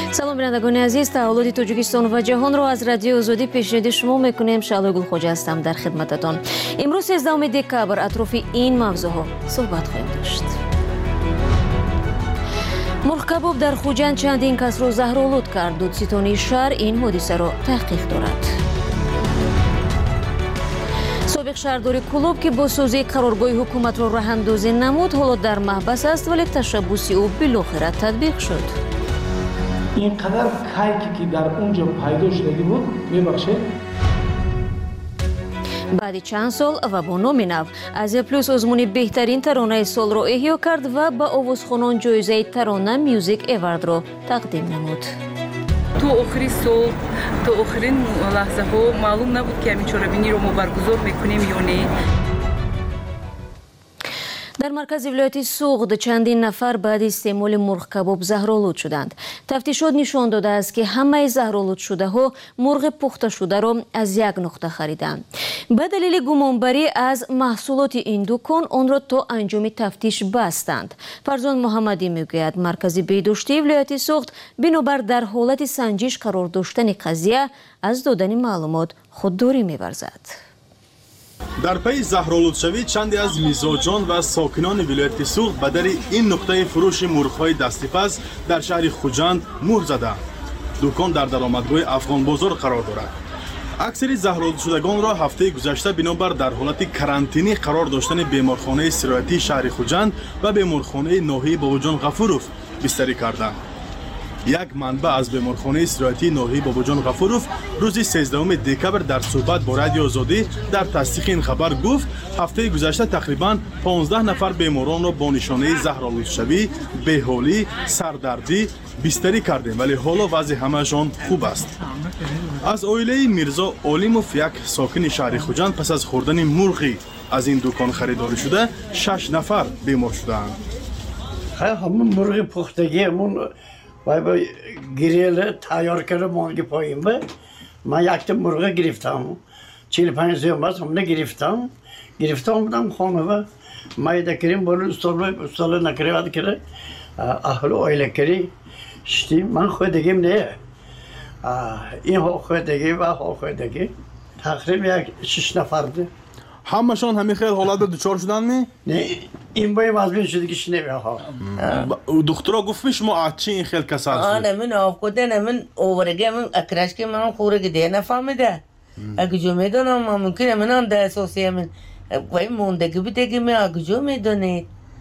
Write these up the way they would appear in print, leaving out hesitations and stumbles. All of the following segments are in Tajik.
салом бинандагони азиз, таҳолоти Тоҷикистон ва ҷаҳонро аз радиои Озодӣ пешниҳоди шумо мекунем. Шаълои Гулхоҷа ҳастам дар хидмататон. имрӯз 13 декабр атрофи ин мавзӯъҳо суҳбат хоҳем дошт. мурғкабоб дар Хуҷанд чандин касро заҳролуд кард. Дудситони шаҳр ин ҳодисаро таҳқиқ дорад. собиқ шаҳрдори Кӯлоб ки бо созии қароргоҳи ҳукуматро раҳандозӣ намуд, ҳоло дар маҳбас аст, вале ташаббуси ӯ билохира татбиқ шуд. اینقدر کیکی که در اونجا پیدا شده بود میبخشه. баъди чанд сол ва бо номи нав Азия Плюс озмуни беҳтарин таронаи солро эҳё кард ва ба овозхонон ҷоизаи Тарона Music Award-ро тақдим намуд. تو آخری سال تا آخرین لحظه ها معلوم نبود که همین چاره‌بینی رو ما برگزار میکنیم یا نه. дар маркази вилояти Суғд чандин нафар баъди истеъмоли мурғкабоб заҳролуд шуданд. тафтишот нишон додааст ки ҳамаи заҳролудшудаҳо мурғи пухташударо аз як нуқта хариданд. ба далели гумонбарӣ аз маҳсулоти ин дукон онро то анҷоми тафтиш бастанд. Фарзон Муҳаммадӣ мегӯяд, маркази беҳдоштии вилояти Суғд бинобар дар ҳолати санҷиш қарор доштани қазия аз додани маълумот худдорӣ меварзад. дар пайи заҳролудшавӣ чанде аз мизоҷон ва сокинони вилояти Суғд ба дари ин нуқтаи фурӯши мурғҳои дастипаз дар шаҳри Хуҷанд муҳр заданд. дукон дар даромадгоҳи Афғонбозор қарор дорад. аксари заҳролудшудагонро ҳафтаи гузашта бинобар дар ҳолати карантинӣ қарор доштани беморхонаи сироятии шаҳри Хуҷанд ва беморхонаи ноҳияи Бобоҷон Ғафуров бистарӣ карданд. як манбаъ аз беморхонаи сироятии ноҳияи Бобоҷон Ғафуров рӯзи 13 декабр дар суҳбат бо Радиои Озодӣ дар тасдиқи ин хабар гуфт, ҳафтаи гузашта тақрибан 15 нафар беморонро бо нишонаи заҳролудшавӣ, беҳолӣ, сардардӣ бистарӣ кардем, вале ҳоло вазъи ҳамаашон хуб аст. аз оилаи Мирзо Олимов, як сокини шаҳри Хуҷанд, пас аз хӯрдани мурғи аз ин дукон харидорӣ шуда 6 нафар бемор шудаанд. ҳамон мурғи пухтагиамон گریل تیار کرده مانگی پایین به من یک تا مرغ گرفتم 45 سال بعد هم گرفتم بودم خانه و مایده کریم بالا استال نکرد کرده اهل آیله کری شتی من خود دگیم نه این ها خود دگی و ها خود دگی تقریبا 6 نفر ده ҳамашон ҳамин хел ҳолат ба дучор шуданми? не ин бои мазмин шуди ки шинемеҳо духтуро гуфтми шумо аз чи ин хел касал шуд? من آفکوده من اوورگه من اکرش که من خورگی ده نفهمیده اگه میدونم ممکنه من هم ده اساسی من وای موندگی بیدگی من اگه میدونید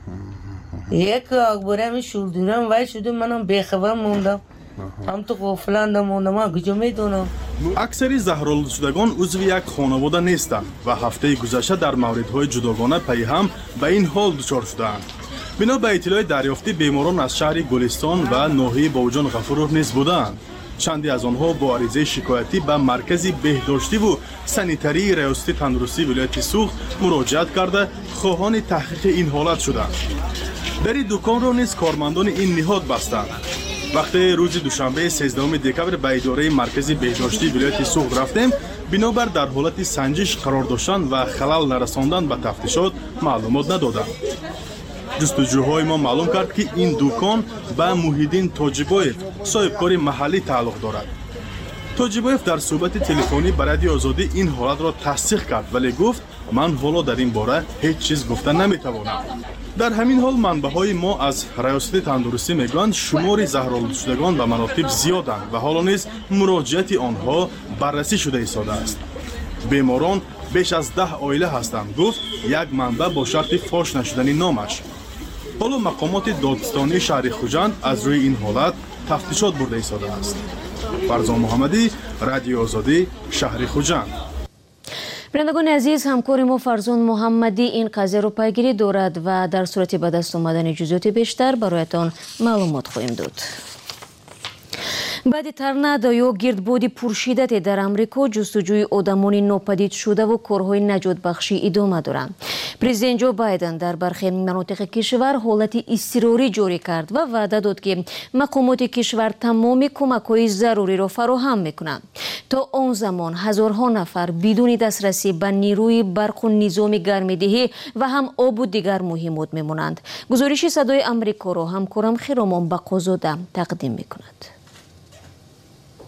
یک اکبره من شلدونم وای شده منم بخبر موندم هم تو غفلنده موندم اگه میدونم аксари заҳролудшудагон узви як хонавода нестанд ва ҳафтаи гузашта дар мавридҳои ҷудогона пайҳам ба ин ҳол дучор шудаанд. бино ба иттилои дарёфтӣ беморон аз шаҳри Гулистон ва ноҳияи Бобоҷон Ғафуров низ буданд. чанде аз онҳо бо аризаи шикоятӣ ба маркази беҳдоштиву санитарии раёсати тандурустии вилояти Суғд муроҷиат карда хоҳони таҳқиқи ин ҳолат шуданд. дари дуконро низ кормандони ин ниҳод бастанд. вақте рӯзи душанбе 13 декабр ба идораи маркази беҳдоштии вилояти Суғд рафтем, бинобар дар ҳолати санҷиш қарор доштан ва халал нарасондан ба тафтишот маълумот надоданд. ҷустуҷӯҳои мо маълум кард ки ин дукон ба Муҳиддин Тоҷибоев, соҳибкори маҳаллӣ тааллуқ дорад. Тоҷибоев дар суҳбати телефонӣ ба Радиои Озодӣ ин ҳолатро тасдиқ кард, вале гуфт ман ҳоло дар ин бора ҳеҷ чиз гуфта наметавонам. дар ҳамин ҳол манбаъҳои мо аз раёсати тандурустӣ мегӯянд шумори заҳролудшудагон ба маротиб зиёданд ва ҳоло низ муроҷиати онҳо баррасӣ шуда истодааст. беморон беш аз 10 оила ҳастанд, гуфт як манбаъ бо шарти фош нашудани номаш. ҳоло мақомоти додистонии шаҳри Хуҷанд аз рӯи ин ҳолат тафтишот бурда истодааст. Фарзон Муҳаммадӣ, Радиои Озодӣ, шаҳри Хуҷанд. бинандагони азиз, ҳамкори мо Фарзон Муҳаммадӣ ин қазияро пайгирӣ дорад ва дар сурати ба даст омадани ҷузъиёти бештар бароятон маълумот хоҳем дод. баъди торнадо ё гирдбоди пуршиддате дар Амрико ҷустуҷӯи одамони нопадид шудаву корҳои наҷотбахшӣ идома доранд. президент Ҷо Байден дар бархе манотиқи кишвар ҳолати изтирорӣ ҷорӣ кард ва ваъда дод ки мақомоти кишвар тамоми кӯмакҳои заруриро фароҳам мекунанд. то он замон ҳазорҳо нафар бидуни дастрасӣ ба нирӯи барқу низоми гармидиҳӣ ва ҳам обу дигар муҳимот мемонанд. гузориши Садои Амрикоро ҳамкорам Хиромон Бақозода тақдим мекунад.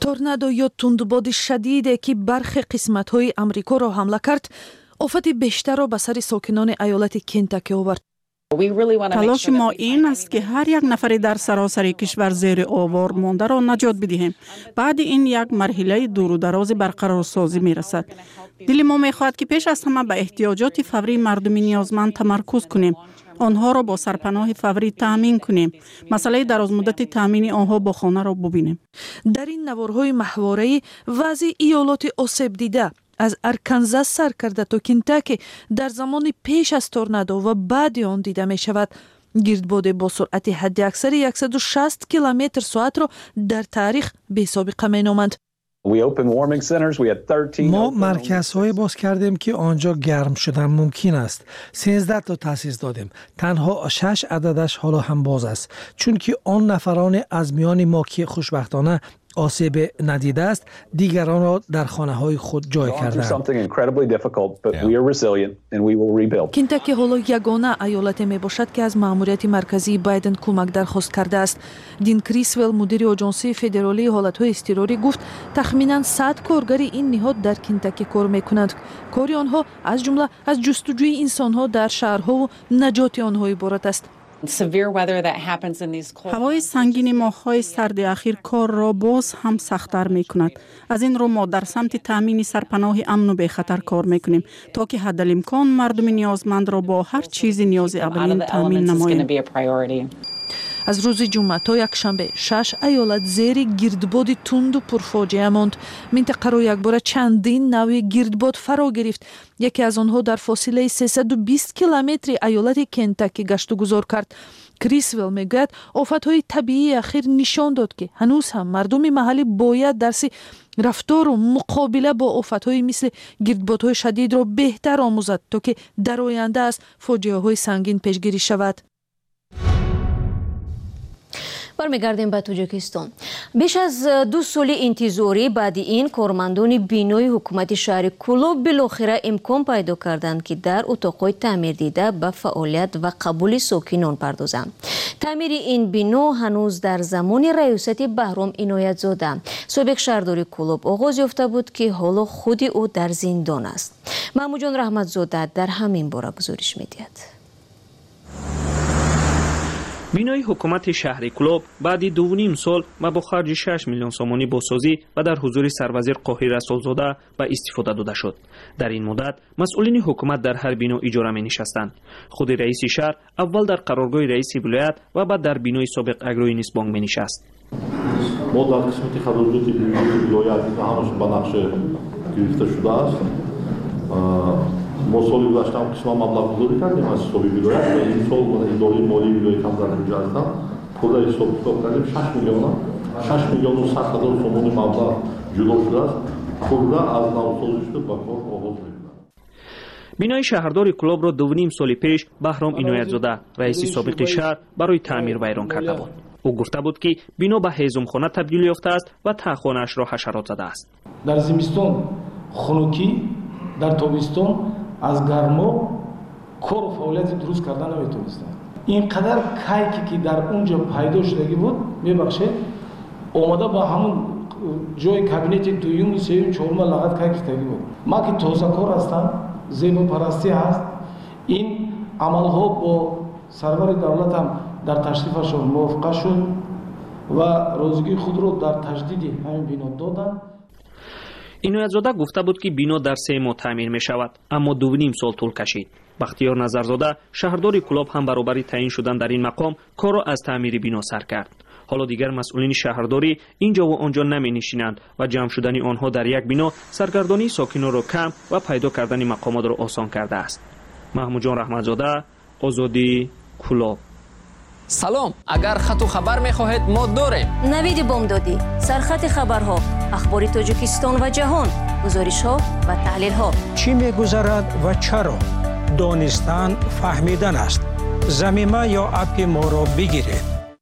торнадо ё тундбоди шадиде ки бархи қисматҳои амрикоро ҳамла кард офати бештарро ба сари сокинони аёлати Кентаки овард. талоши мо ин аст ки ҳар як нафари дар саросари кишвар зери овор мондаро наҷот бидиҳем. баъди ин як марҳилаи дурударози барқарорсозӣ мерасад. дили мо мехоҳад ки пеш аз ҳама ба эҳтиёҷоти фаврии мардуми ниёзманд тамаркуз кунем. онҳоро бо сарпаноҳи фаврӣ таъмин кунем. масъалаи дарозмуддати таъмини онҳо бо хонаро бубинем. дар ин наворҳои маҳвораӣ вазъи иёлоти осебдида аз Арканзас сар карда то Кентаки дар замони пеш аз торнадо ва баъди он дида мешавад. гирдбоде бо суръати ҳаддиаксари 160 км соатро дар таърих бесобиқа меноманд. ما مرکزهای باز کردیم که آنجا گرم شدن ممکن است. 13 تا تأسیس دادیم. تنها 6 عددش حالا هم باز است. چون که آن نفران از میان ما که خوشبختانه آسیب ندیده است دیگران را در خانه های خود جای کردند. کنتاکی حالا یگانه ایالت می باشد که از مأموریت مرکزی بایدن کمک درخواست کرده است. دین کریسول مدیر آژانسی فدرالی حالت‌های اضطراری گفت تخمیناً 100 کارگر این نهاد در کنتاکی کار می‌کنند. کاری آنها از جمله از جستجوی انسان‌ها در شهرها و نجات آنها عبارت است. ҳавои сангини моҳҳои сарди ахир корро боз ҳам сахттар мекунад. аз ин рӯ мо дар самти таъмини сарпаноҳи амну бехатар кор мекунем то ки ҳаддалимкон мардуми ниёзмандро бо ҳар чизи ниёзи аввалин таъмин намоем. از روز جمعه تا یکشنبه 6 ایالت زیر گردباد تند و پرفاجعه ماند. منطقه را یکباره چندین نوع گردباد فرا گرفت. یکی از آنها در فاصله 320 کیلومتری ایالت کنتاکی گشت و گذار کرد. کریسول میگوید آفت‌های طبیعی اخیر نشان داد که هنوز هم مردم محلی باید درس رفتار و مقابله با آفت‌های مثل گردبادهای شدید را بهتر آموزد تا که در آینده از فاجعه‌های سنگین پیشگیری شود. برمیگردیم به توجیکستان. بیش از 2 سال انتظاری بعد این کارمندان بینای حکومت شهر کولوب بالاخره امکان پیدا کردند که در اتاق‌های تعمیر دیده به فعالیت و قبول ساکنان پردازند. تعمیر این بنا هنوز در زمان ریاست بهرام عنایت زاده سابق شهردار کولوب آغاز یافته بود که حالا خود او در زندان است. محمود جان رحمت زاده در همین باره گزارش می‌دهد. بینای حکومت شهر کولوب بعد 2.5 سال و با خرج 6 میلیون سومانی بازسازی و در حضور سروزیر قاهر رسولزاده به استفاده داده شد. در این مدت مسئولین حکومت در هر بنا اجاره می نشستند. خود رئیس شهر اول در قرارگاه رئیس ولایت و بعد در بینای سابق اگروینیس بانک می نشست. ما در قسمت خدمات ولایت همش با نقش گرفته شده است. ما سالی گذشته هم قسم مبلغ گذاری کردیم از حسابی ولایت و این سال اداره مالی ولایت هم در اینجا هستم پول حساب کردیم 6 میلیون و 100 هزار تومان مبلغ جدا شده است. پول از نوسازی شده به کار آغاز می‌کنه. بینای شهردار کولوب را 2.5 سال پیش بهرام عنایت زاده رئیس سابق شهر برای تعمیر ویران کرده بود. او گفته بود که بنا به هیزمخانه تبدیل یافته است و تاخانه‌اش را حشرات زده است. در زمستان خنکی، در تابستان از گرما کار و فعالیت درست کردن نمیتونستند. اینقدر کیکی که در اونجا پیدا شدگی بود میبخشه اومده با همون جای کابینت دوم سوم چهارم لغت کیک شدگی بود. ما که تازه کار هستم زیبا پرستی هست این عملها با سرور دولت هم در تشریفشون موافقه شد و روزگی خود رو در تجدید همین بنا دادن. عنایت زاده گفته بود که بنا در 3 ماه تعمیر می شود اما 2.5 سال طول کشید. بختیار نظرزاده شهردار کولوب هم برابر تعیین شدن در این مقام کار را از تعمیر بنا سر کرد. حالا دیگر مسئولین شهرداری اینجا و آنجا نمی نشینند و جمع شدن آنها در یک بنا سرگردانی ساکنان را کم و پیدا کردن مقامات را آسان کرده است. محمود جان رحمتزاده، آزادی، کولوب. سلام، اگر خط و خبر می‌خواهید ما داریم. نوید بامدادی، سرخط خبرها، اخبار تاجیکستان و جهان، گزارش‌ها و تحلیل‌ها. چی می‌گذرد و چرا؟ دانستن فهمیدن است. زمینه یا اپ ما را بگیرید.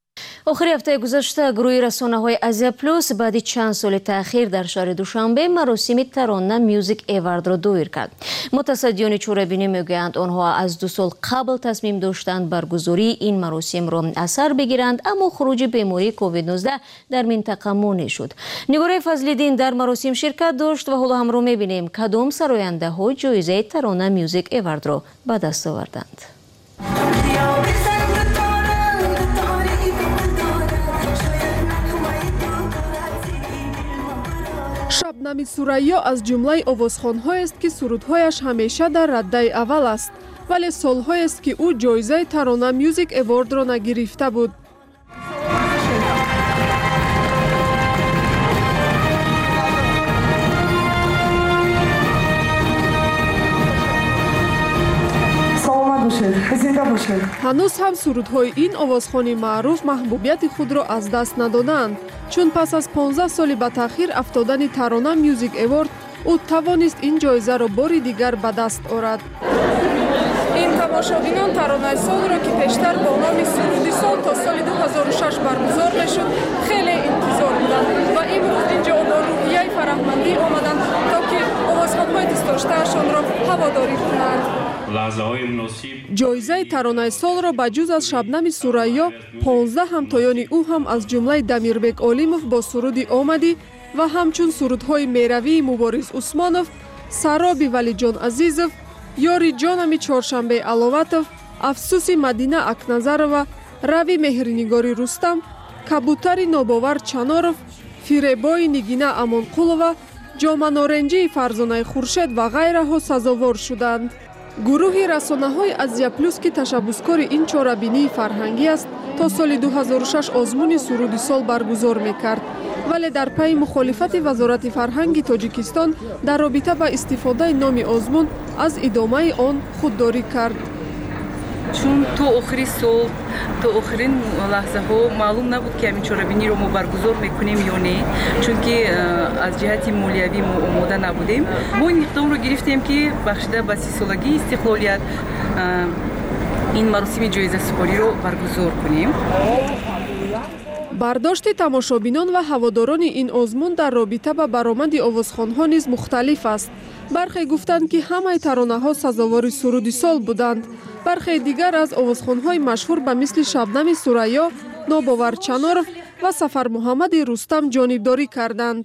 охири ҳафтаи гузашта гурӯҳи расонаҳои Азия Плюс баъди чанд соли таъхир дар шаҳри Душанбе маросими Тарона Music Awardро доир кард. мутасаддиёни чорабинӣ мегӯянд онҳо аз 2 сол қабл тасмим доштанд баргузории ин маросимро аз сар бигиранд, аммо хуруҷи бемории COVID-19 дар минтақа монеъ шуд. Нигораи Фазлиддин дар маросим ширкат дошт ва ҳоло ҳамроҳ мебинем кадом сарояндаҳо ҷоизаи Тарона Music Awardро ба даст оварданд. шабнами Сурайё аз ҷумлаи овозхонҳоест ки сурудҳояш ҳамеша дар раддаи аввал аст, вале солҳоест ки ӯ ҷоизаи Тарона Music Awardро нагирифта буд. ҳанӯз ҳам сурудҳои ин овозхони маъруф маҳбубияти худро аз даст надоданд, чун пас аз 15 соли ба таъхир афтодани Тарона Music Award ӯ тавонист ин ҷоизаро бори дигар ба даст орад. ин тамошобинон таронаи солро ки пештар бо номи суруди сол то соли 2006 баргузор мешуд, хеле интизор буданд ва имрӯз инҷо бо рӯҳияи фараҳмандӣ омаданд, то ки овозхонҳои дӯстдоштаашонро ҳаводорӣ кунанд. ҷоизаи таронаи солро ба ҷуз аз Шабнами Сурайё 15 ҳамтоёни ӯ ҳам аз ҷумлаи Дамирбек Олимов бо суруди Омадӣ ва ҳамчун сурудҳои Меравии Мубориз Усмонов, Сароби Валиҷон Азизов, Ёри ҷонами Чоршанбе Аловатов, Афсуси Мадина Акназарова, Рави Меҳринигори Рустам, Кабутари Нобовар Чаноров, Фиребои Нигина Амонқулова, Ҷоманоренҷии Фарзонаи Хуршед ва ғайраҳо сазовор шуданд. гурӯҳи расонаҳои Азия Плюс ки ташаббускори ин чорабинии фарҳангӣ аст, то соли 2006 озмуни суруди сол баргузор мекард, вале дар пайи мухолифати Вазорати фарҳанги Тоҷикистон дар робита ба истифодаи номи озмун аз идомаи он худдорӣ кард. чун то охири сол, то охирин лаҳзаҳо маълум набуд ки ҳамин чорабиниро мо баргузор мекунем ё не, чунки аз ҷиҳати молиявӣ мо омода набудем. мо ин иқдомро гирифтем ки бахшида ба 30 солагии истиқлолият ин маросими ҷоизасупориро баргузор кунем. бардошти тамошобинон ва ҳаводорони ин озмун дар робита ба баромади овозхонҳо низ мухталиф аст. бархе гуфтанд ки ҳамаи таронаҳо сазовори суруди сол буданд. бархе дигар аз овозхонҳои машҳур ба мисли Шабнами Сурайё, Нобовар Чаноров ва Сафар Муҳаммади Рустам ҷонибдорӣ карданд.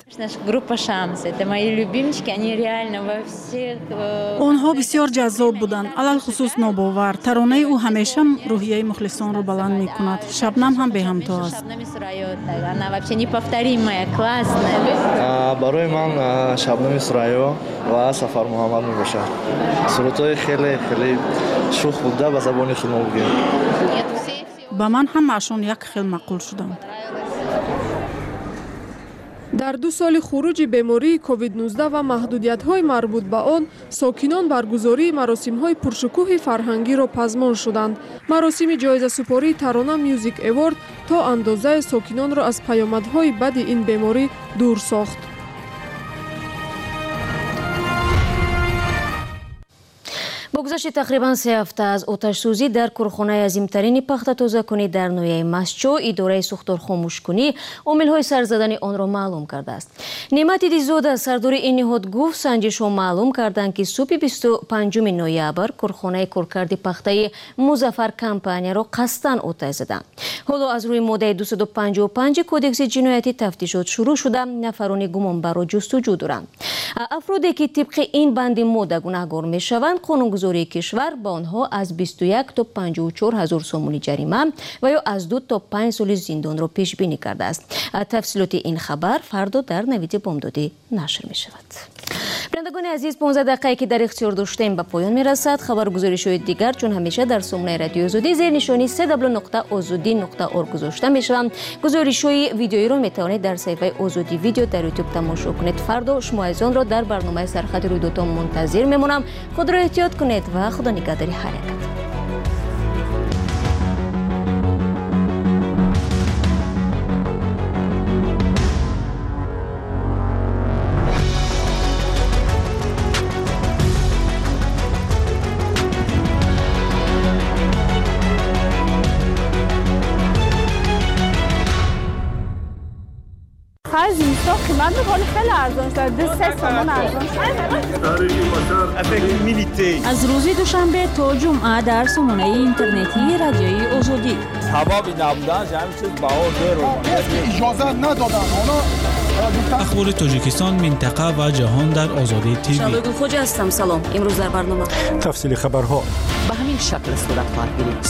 онҳо бисёр ҷаззоб буданд, алалхусус Нобовар. таронаи ӯ ҳамеша рӯҳияи мухлисонро баланд мекунад. Шабнам ҳам беҳамто аст. барои ман Шабнами Сурайё ва Сафар Муҳаммад мебошад. сурудҳои хеле шух буда ба забони худ мо бигем. ба ман ҳамаашон як хел маъқул шуданд. дар 2 соли хуруҷи бемории COVID-19 ва маҳдудиятҳои марбут ба он, сокинон баргузории маросимҳои пуршукӯҳи фарҳангиро пазмон шуданд. маросими ҷоизасупории Тарона Music Award то андозае сокинонро аз паёмадҳои бади ин беморӣ дур сохт. бо гузашти тақрибан 3 ҳафта аз оташсӯзӣ дар корхонаи азимтарини пахтатозакунӣ дар ноҳияи Масчо, идораи сӯхторхомӯшкунӣ омилҳои сар задани онро маълум кардааст. Неъмати Дизода, сардори ин ниҳод гуфт, санҷишҳо маълум карданд ки субҳи 25 ноябр корхонаи коркарди пахтаи Музаффар компанияро қасдан оташ заданд. ҳоло аз рӯи моддаи 255 кодекси ҷиноятӣ тафтишот шурӯъ шуда, нафарони гумонбарро ҷустуҷӯ доранд. афроде ки тибқи ин банди модда гунаҳгор мешаванд, қонунгузории кишвар ба онҳо аз 21 то 54 ҳазор сомони ҷарима ва ё аз 2 то 5 соли зиндонро пешбинӣ кардааст. тафсилоти ин хабар фардо дар навиди бомдодӣ нашр мешавад. бинандагони азиз, 15 дақиқае ки дар ихтиёр доштем ба поён мерасад. хабаргузоришҳои дигар чун ҳамеша дар сомонаи радиои Озодӣ зер нишони www.ozodi.org гузошта мешаванд. гузоришҳои видеоиро метавонед дар саҳифаи Озодӣ видео дар YouTube тамошо кунед. фардо шумо азизонро дар барномаи сархати рӯйдодҳо мунтазир мемонам. худро эҳтиёт кунед ва худо нигаҳдори ҳар якат. هر زمستان قیمت میکنه خیلی ارزان شده 3 تومن ارزان شده. از روز دوشنبه تا جمعه در سامانه اینترنتی رادیوی آزادی هوا بی نبودن همین چیز بهار اجازه ندادن اخبار تاجیکستان، منطقه و جهان در آزادی تیوی. شبگو خوج هستم. سلام. امروز در برنامه تفصیل خبرها به همین شکل صورت خواهد گرفت.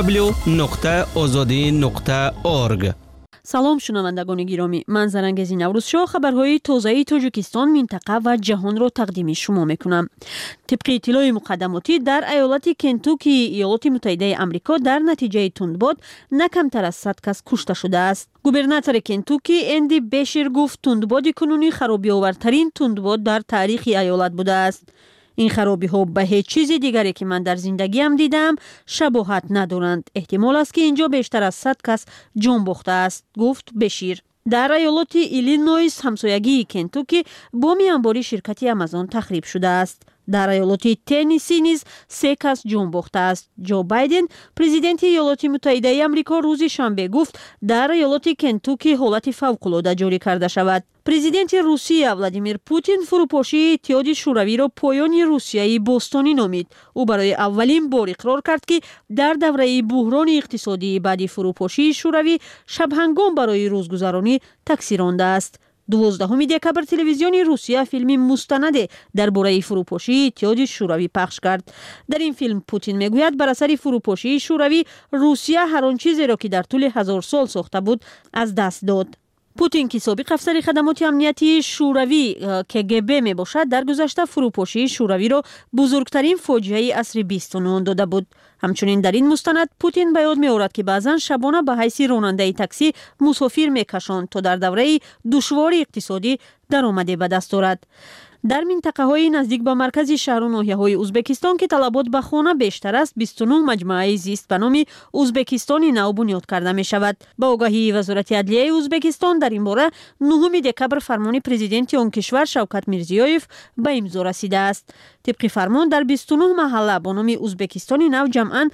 www.azadi.org. سلام شنوندگان گرامی، من زرنگزی نوروز شو خبرهای تازه تاجیکستان، منطقه و جهان را تقدیم شما میکنم. طبق اطلاع مقدماتی در ایالت کنتوکی ایالات متحده آمریکا در نتیجه تندباد نه کمتر از 100 کس کشته شده است. گوبرناتور کنتوکی اندی بشیر گفت تندباد کنونی خرابی آورترین تندباد در تاریخ ایالت بوده است. این خرابی ها به هیچ چیز دیگری که من در زندگیم دیدم شباهت ندارند. احتمال است که اینجا بیشتر از 100 کس جان باخته است، گفت بشیر. در ایالت ایلینویس همسایگی کنتوکی بمب انباری شرکت آمازون تخریب شده است. در ایالت تنسی نیز 3 کس جان باخته است. جو بایدن پرزیدنت ایالات متحده آمریکا روز شنبه گفت در ایالت کنتوکی حالت فوق‌العاده جاری کرده شود. پرزیدنت روسیه ولادیمیر پوتین فروپاشی اتحاد شوروی را پایان روسیه باستانی نامید. او برای اولین بار اقرار کرد که در دوره بحران اقتصادی بعد فروپاشی شوروی شبهنگام برای روزگذرانی تاکسی رانده است. 12 دکبر تلویزیون روسیه فیلم مستند درباره فروپاشی اتحاد شوروی پخش کرد. در این فیلم پوتین میگوید بر اثر فروپاشی شوروی روسیه هر آن چیزی را که در طول 1000 سال ساخته بود از دست داد. پوتین که سابق افسر خدمات امنیتی شوروی KGB می باشد در گذشته فروپاشی شوروی را بزرگترین فاجعه عصر 20 نام داده بود. همچنین در این مستند پوتین به یاد می آورد که بعضا شبانه به حیث راننده تاکسی مسافر می کشاند تا در دوره دشوار اقتصادی درآمدی به دست آورد. در منطقه های نزدیک به مرکز شهر و ناحیه های ازبکستان که طلبات به خانه بیشتر است 29 مجموعه زیست به نام ازبکستان نو بنیاد کرده می شود. با آگاهی وزارت عدلیه ازبکستان در این باره 9 دکبر فرمان پرزیدنت آن کشور شوکت میرزیویف به امضا رسیده است. طبق فرمان در 29 محله با نام ازبکستان نو جمعاً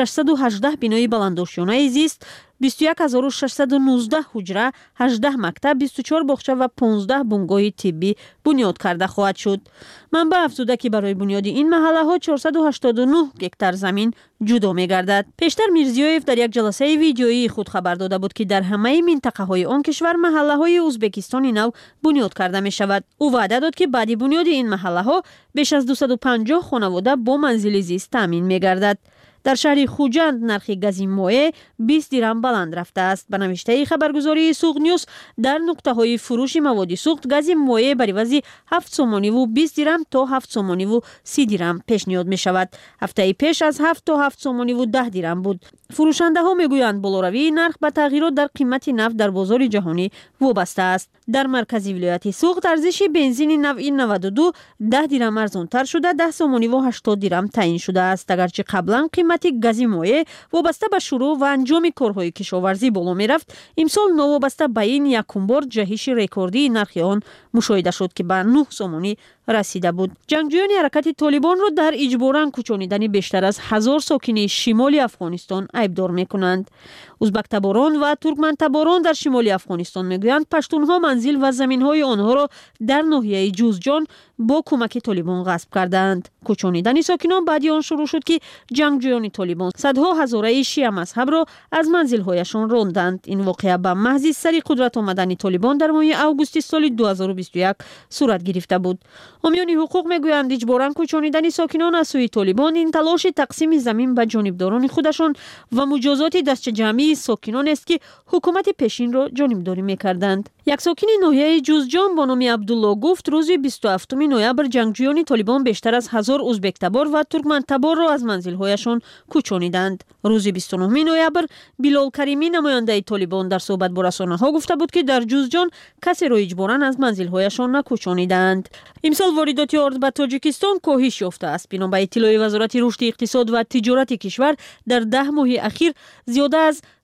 618 بنای بلندآشیانه زیست، 21619 حجره، 18 مکتب، 24 باغچه و 15 بنگاه طبی بنیاد کرده خواهد شد. منبع افزوده که برای بنیاد این محله ها 489 هکتار زمین جدا می گردد. پیشتر میرزیویف در یک جلسه ویدیویی خود خبر داده بود که در همه منطقه های آن کشور محله های ازبکستان نو بنیاد کرده می شود. او وعده داد که بعد بنیاد این محله ها بیش از 250 خانواده با منزل زیست تامین می گردد. در شهر خوجند نرخ گاز مایع 20 درم بلند رفته است. به نوشته خبرگزاری سوق نیوز در نقطه های فروش مواد سوخت گاز مایع بر عوض 7 سومانی و 20 درم تا 7 سومانی و 30 درم پیشنهاد می شود. هفته پیش از 7 تا 7 سومانی و 10 درم بود. فروشنده ها می گویند بالاروی نرخ به تغییرات در قیمت نفت در بازار جهانی وابسته است. در مرکز ولایت سوخت ارزش بنزین نوعی 92 10 درم ارزان تر شده 10 سومانی و 80 درم تعیین شده است. اگرچه قبلا قیمت گاز مایع وابسته به شروع و انجام کارهای کشاورزی بالا می رفت، امسال نوابسته به این یکم بار جهش رکوردی نرخ آن مشاهده شد که به 9 سومانی رسیده بود. جنگجویان حرکت طالبان را در اجباراً کوچانیدن بیشتر از 1000 ساکن شمال افغانستان عیبدار می‌کنند. ازبک تباران و ترکمن تباران در شمال افغانستان میگویند پشتونها منزل و زمین‌های آنها را در ناحیه جوزجان با کمک طالبان غصب کردند. کوچانیدن ساکنان بعد آن شروع شد که جنگجویان طالبان صدها هزاره شیعه مذهب را از منزل‌هایشان راندند. این واقعه به محض سر قدرت آمدن طالبان در ماه اوگوست سال 2021 صورت گرفته بود. حامیان حقوق میگویند اجباراً کوچانیدن ساکنان از سوی طالبان این تلاش تقسیم زمین به جانبداران خودشان و مجازات دست جمعی ساکنان است که حکومت پیشین را جانبداری میکردند. یک ساکن ناحیه جوزجان با نام عبدالله گفت روز 27 نوامبر جنگجویان طالبان بیشتر از 1000 ازبک تبار و ترکمن تبار را از منزل‌هایشان کوچانیدند. روز 29 نوامبر بلال کریمی نماینده طالبان در صحبت با رسانه‌ها گفته بود که در جوزجان کسی را اجباراً از منزل‌هایشان نکوچانیدند. امسال واردات ارز به تاجیکستان کاهش یافته است. بنابر اطلاع وزارت رشد اقتصاد و تجارت کشور در 10 ماه اخیر زیاده از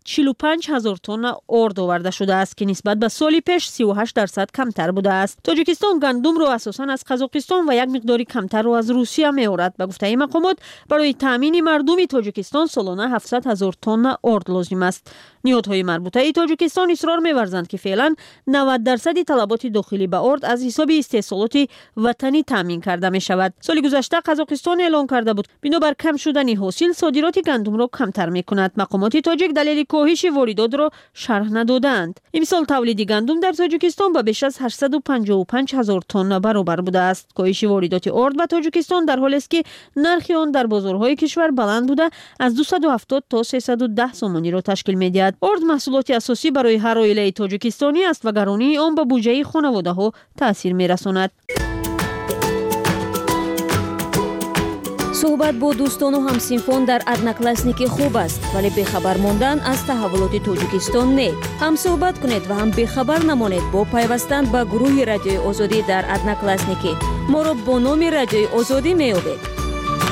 45000 تن ارد آورده شده است که نسبت به سال پیش 38% کمتر بوده است. تاجیکستان گندم را اساساً از قزاقستان و یک مقداری کمتر را از روسیه می‌آورد. به گفته مقامات برای تامین مردم تاجیکستان سالانه 700,000 تن ارد لازم است. نهادهای مربوطه تاجیکستان اصرار می‌ورزند که فعلا 90% طلبات داخلی به ارد از حساب استحصالات وطنی تامین کرده می‌شود. سال گذشته قزاقستان اعلام کرده بود بنابر کم شدن حاصل صادرات گندم را کمتر می‌کند. مقامات تاجیک دلیل کاهش واردات را شرح ندادند. امسال تولید گندم در تاجیکستان به بیش از 855,000 تن برابر بوده است. کاهش واردات ارد به تاجیکستان در حالی است که نرخ آن در بازارهای کشور بلند بوده از 270 تا 310 سومانی را تشکیل می‌دهد. ارد محصولات اساسی برای هر عائله تاجیکستانی است و گرانی آن به بودجه خانواده‌ها تأثیر می‌رساند. صحبت با دوستان و همسنفان در ادناکلاسنیک خوب است، ولی بخبر ماندن از تحولات تاجیکستان نه. هم صحبت کنید و هم بخبر نمانید با پیوستن به گروه رادیوی آزادی در ادناکلاسنیک. ما را با نام رادیوی آزادی می‌یابید.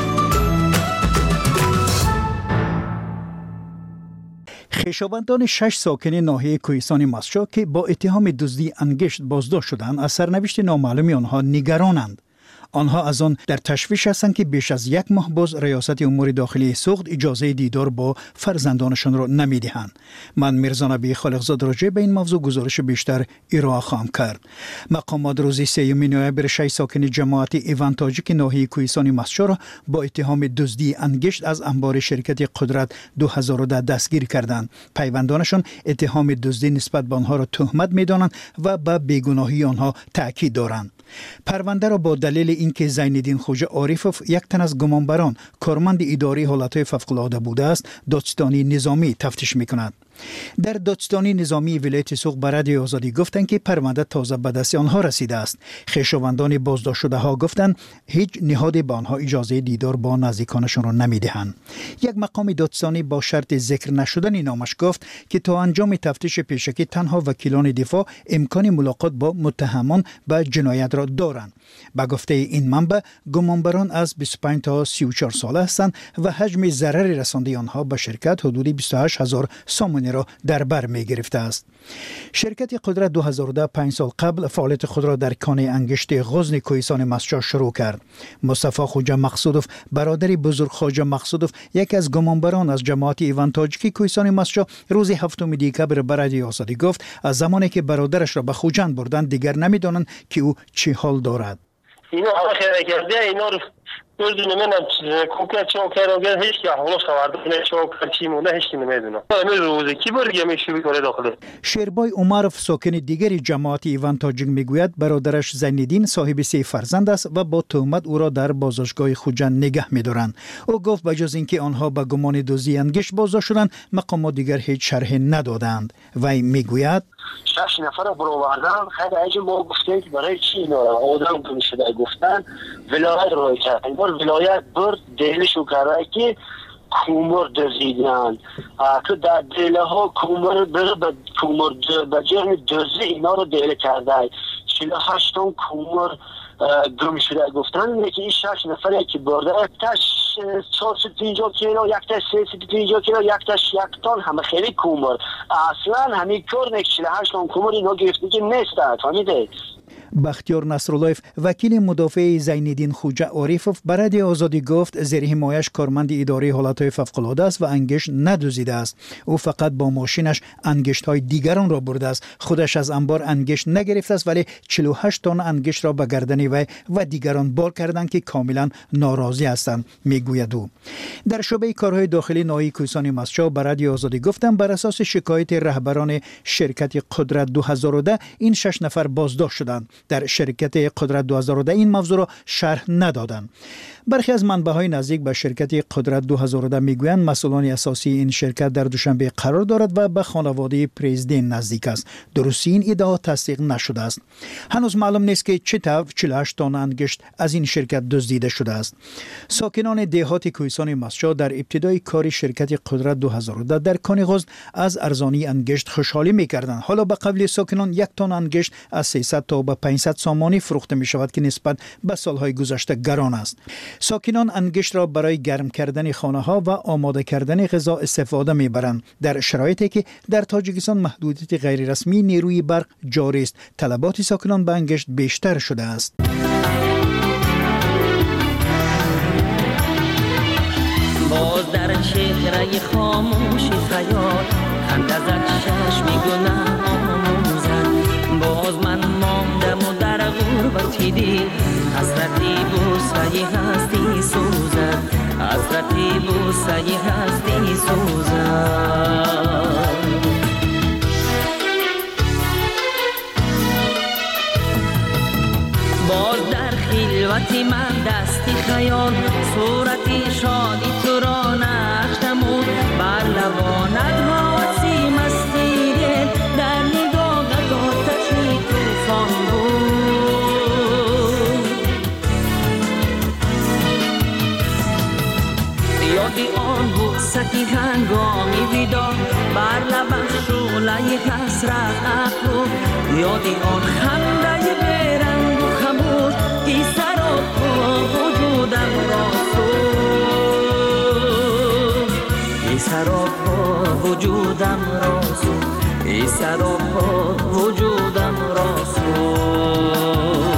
خویشاوندان 6 ساکن ناحیه کوهستان ماسچو که با اتهام دزدی انگشت بازداشت شدند از سرنوشت نامعلوم آنها نگرانند. آنها از آن در تشویش هستند که بیش از یک ماه باز ریاست امور داخلی سوخت اجازه دیدار با فرزندانشان را نمیدهند. من میرزا نبی خالقزاد راجع به این موضوع گزارش بیشتر ارائه خواهم کرد. مقامات روز 3 نوامبر 6 ساکن جماعت ایوان تاجیک ناحیه کوهستان ماسچو را با اتهام دزدی انگشت از انبار شرکت قدرت 2010 دستگیر کردند. پیوندانشان اتهام دزدی نسبت به آنها را تهمت می‌دانند و به بیگناهی آنها تاکید دارند. پرونده را با دلیل اینکه زین‌الدین خوجا عارفوف یک تن از گمانبران کارمند اداره حالتهای فوق‌العاده بوده است، دادستانی نظامی تفتیش می‌کند. در دادستانی نظامی ولایت سوق به رادیوی آزادی گفتند که پرونده تازه به دست آنها رسیده است. خویشاوندان بازداشت شده ها گفتند هیچ نهادی به آنها اجازه دیدار با نزدیکانشان را نمیدهند. یک مقام دادستانی با شرط ذکر نشدن نامش گفت که تا انجام تفتیش پیشکی تنها وکیلان دفاع امکان ملاقات با متهمان به جنایت را دارند. به گفته این منبع گمانبران از 25 تا 34 ساله هستند و حجم ضرر رسانده آنها به شرکت حدود 28000 سومانی را در بر می گرفته است. شرکت قدرت 2010 5 سال قبل فعالیت خود را در کان انگشت غزن کوهستان ماسچو شروع کرد. مصطفی خوجا مقصودوف برادر بزرگ خوجا مقصودوف یکی از گمانبران از جماعت ایوان تاجیکی کوهستان ماسچو روز 7 دکبر به رادیوی آزادی گفت از زمانی که برادرش را به خوجند بردند دیگر نمیدانند که او چه حال دارد. اینا همه خیلی کرده اینا رو بردونه منم کوکت چاو کرده هیچ که احوالش خبرده نه چاو کرد چی مونه هیچ که نمیدونه همه روزه کی برگه میشوی کنه داخله. شیربای عمرف ساکن دیگری جماعت ایوان تاجیک میگوید برادرش زین‌الدین صاحب 3 فرزند است و با تهمت او را در بازداشتگاه خوجند نگه می‌دارند. او گفت بجز اینکه آنها به گمان دزدی انگشت بازداشت شدند مقامات دیگر هیچ شرحی ندادند. وی میگوید 6 نفر رو برآوردن خیلی عجیب ما گفتیم که برای چی اینا رو آدم گم شده گفتن ولایت رو کرد. این بار ولایت برد دلیلشو کرده که کومر دزدیدن که در دله ها کومر بره به کومر به جرم دزدی اینا رو دلیل کرده 48 تن کومر گم شده گفتن که این 6 نفری که برده تاش 450 کیلو یک تاش 350 کیلو یک تاش 1 تن همه خیلی کومر اصلا همین کار 48 تن کومر اینا گرفتگی نیست فهمیدید. بختیار نصراللهیف وکیل مدافع زین‌الدین خوجا عارفوف به رادیوی آزادی گفت زیر حمایش کارمند اداره حالتهای فوق‌العاده است و انگشت ندزدیده است. او فقط با ماشینش انگشت‌های دیگران را برده است. خودش از انبار انگشت نگرفته است ولی 48 تن انگشت را به گردن وی و دیگران بار کردند که کاملا ناراضی هستند میگوید او. در شعبه کارهای داخلی ناحیه کوهستان ماسچو به رادیوی آزادی گفتم بر اساس شکایت رهبران شرکت قدرت 2010 این 6 نفر بازداشت شدند. در شرکت قدرت 2010 این موضوع را شرح ندادند. برخی از منبع‌های نزدیک به شرکت قدرت 2010 میگویند مسئولان اساسی این شرکت در دوشنبه قرار دارد و به خانواده پرزیدنت نزدیک است. درستی این ادعا تصدیق نشده است. هنوز معلوم نیست که چطور 48 تن انگشت از این شرکت دزدیده شده است. ساکنان دهات کوهستان ماسچو در ابتدای کار شرکت قدرت 2010 در کان غزن از ارزانی انگشت خوشحالی میکردند. حالا به قبل ساکنان 1 تن انگشت از 300 تا به 500 سامانی فروخته می شود که نسبت به سالهای گذشته گران است. ساکنان انگشت را برای گرم کردن خانه ها و آماده کردن غذا استفاده می برند. در شرایطی که در تاجیکستان محدودیت غیر رسمی نیروی برق جاری است، طلبات ساکنان به انگشت بیشتر شده است. باز در چهره خاموشی خیال خنده زد چشمی گناه آموزد. باز من ماندم و در غربتی دل حسرتی بوسه هستی سوزد. حسرتی بوسه هستی سوزد. باز در خلوتی من دستی خیال صورتی شادی تو را نقش نمود. بر لبانت حواسی مستی دل در نگاهت آتشی طوفان بود. یادی آن بوسه هنگامی ودا بر لبش شعله حسرت افروخت. یادی آن خنده بیرنگ و خموش ای سراپا وجودم را سوخت. ای سراپا وجودم را سوخت. ای سراپا وجودم را سوخت.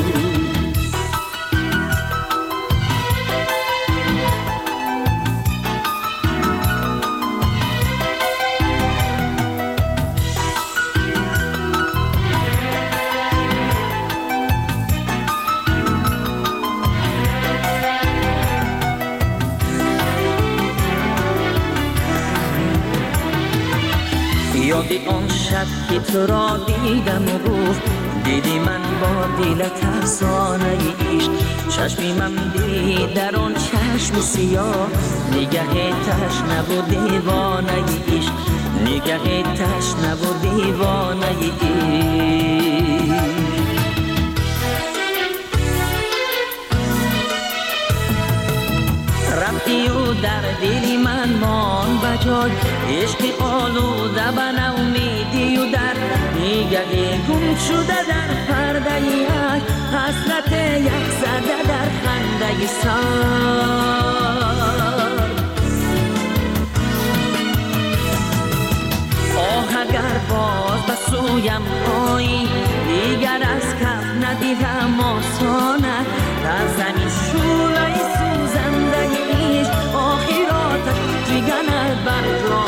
یادی آن شب که تو را دیدم و گفت دیدی من با دلت افسانه عشق. چشمی من دید در آن چشم سیاه نگه تشنه و دیوانه عشق. نگه تشنه و دیوانه عشق. رفتی و در دلی من مان بجای عشق آلوده به نومیدی و در نگه گم شده در پرده یک حسرت یک زده در خنده سر. آه اگر باز به سویم آیی دیگر از کف ندیدم آسانت. در زمین شوله سوزنده ایش آخراتش فگند بر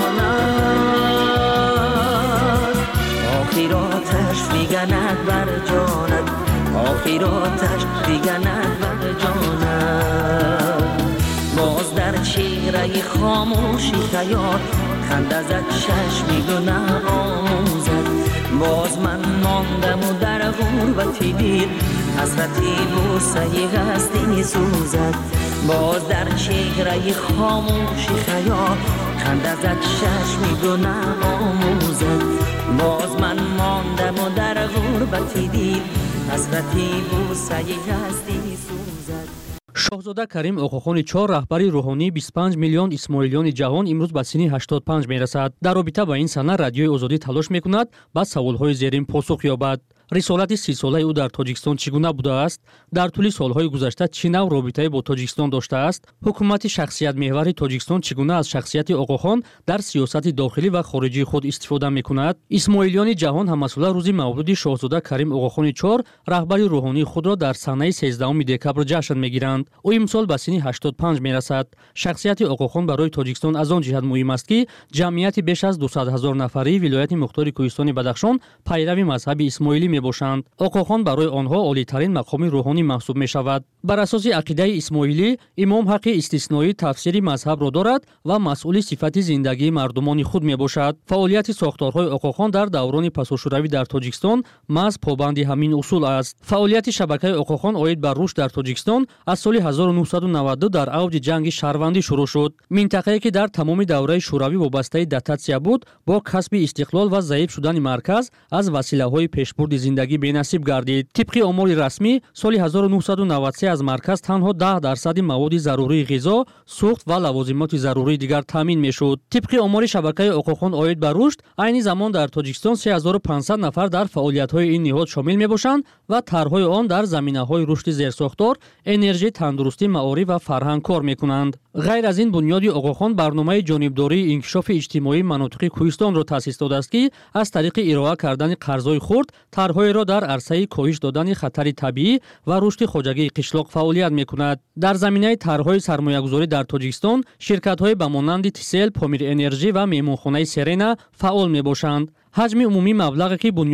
جانت. آخراتش فگند بر جانت. آخراتش فگند بر جانت. باز در چهره خاموشی خیال خنده زد چشمی گناه آموزد. باز من ماندم و در غربتی دل حسرتی بوسه هستی سوزد. باز در چهره خاموشی خیال خنده زد چشمی گناه آموزد. باز من ماندم و در غربتی دل حسرتی بوسه هستی سوزد. شاهزاده کریم اوخوخони 4 раҳбари рӯҳонии 25 миллион исмоилёни ҷаҳон имрӯз ба синни 85 мерасад. дар робита ба ин сана радиои озодӣ талош мекунад ба саволҳои зерин посух ёбад. рисолати 30 солаи ӯ дар тоҷикистон чӣ гуна будааст? дар тӯли солҳои гузашта чӣ нав робитае бо тоҷикистон доштааст? ҳукумати шахсиятмеҳвари тоҷикистон чӣ гуна аз шахсияти Оғохон дар сиясати дохилӣ ва хориҷии худ истифода мекунад? исмоилёни ҷаҳон ҳамасола рӯзи мавлуди шоҳзода Карим Оғохони 4 раҳбари рӯҳонии худро дар санаи 13 декабр ҷашн мегиранд. ӯ имсол ба синни 85 мерасад. шахсияти Оғохон барои тоҷикистон аз он ҷиҳат муҳим аст, ки ҷамъияти беш аз 200 000 нафарии вилояти мухтори Кӯҳистони Бадахшон пайрави мазҳаби исмоилӣ мебошанд. Оғохон барои онҳо олитарин мақоми рӯҳонӣ маҳсуб мешавад. бар асоси ақидаи исмоилӣ имом ҳаққи истисноӣ тафсири мазҳабро дорад ва масъули сифати зиндагии мардумони худ мебошад. фаъолияти сохторҳои Оғохон дар даврони пасошӯравӣ дар Тоҷикистон маҳз побанди ҳамин усул аст. фаъолияти шабакаи Оғохон оид бар рушд дар Тоҷикистон аз соли 1992 дар авҷи ҷанги шаҳрвандӣ шурӯъ шуд. минтақае ки дар тамоми давраи шӯравӣ вобастаи дотатсия буд, бо касби истиқлол ва заиф шудани марказ аз василаҳои пешбурди зиндагӣ бенасиб гардид. Тибқи омори расмӣ, соли 1993 аз марказ танҳо 10% маводи зарурии ғизо, сӯхт ва лавозимоти зарурии дигар таъмин мешуд. Тибқи омори шабакаи оқохон оид ба рушд, айни замон дар Тоҷикистон 3500 нафар дар фаъолиятҳои ин ниҳод шомил мебошанд ва тарҳои он дар заминаҳои рушди зерсохтор, энержӣ, тандурустӣ, маориф ва фарҳанг кор мекунанд. ғайр аз ин бунёди оқохон барномаи ҷонибдории инкишофи иҷтимоии манотиқи кӯҳистонро таъсис додааст, ки аз тариқи ироа кардани қарзҳои хурд тарҳоеро дар арсаи коҳиш додани хатари табиӣ ва рушди хоҷагии қишлоқ фаъолият мекунад. дар заминаи тарҳҳои сармоягузорӣ дар Тоҷикистон ширкатҳои ба монанди Тисел, Помир Энержӣ ва меҳмонхонаи Серена фаъол мебошанд. ҳаҷми умумии маблағе ки